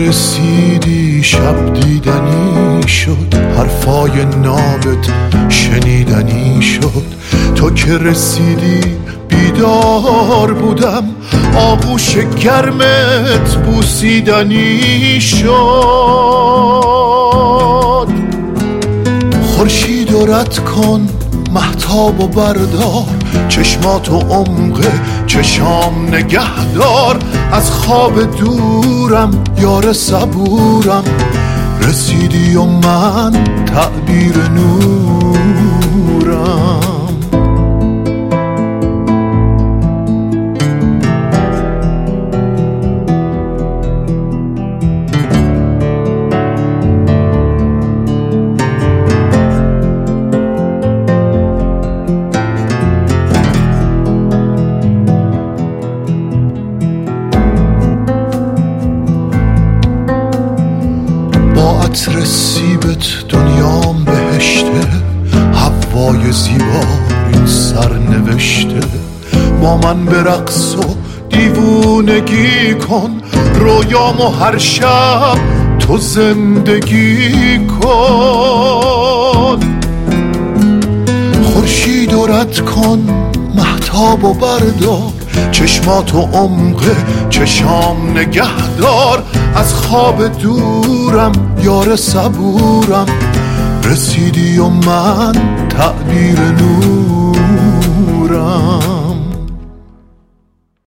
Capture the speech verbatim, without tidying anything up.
رسیدی شب دیدنی شد، حرفای نابت شنیدنی شد. تو که رسیدی بیدار بودم، آغوش گرمت بوسیدنی شد. خورشید رد کن مهتاب و بردار، چشماتو عمق چشام نگهدار. از خواب دورم یار صبورم، رسیدی و من تعبیر نورم. عطر سیبت دنیام بهشته، هوای زیبا این سر نوشته. با من به رقص و دیوونگی کن، رویامو هر شب تو زندگی کن. خورشید رد کن مهتاب و بردار، چشماتو عمق چشام نگهدار. از خواب دورم یار صبورم، رسیدی و من تعبیر نورم.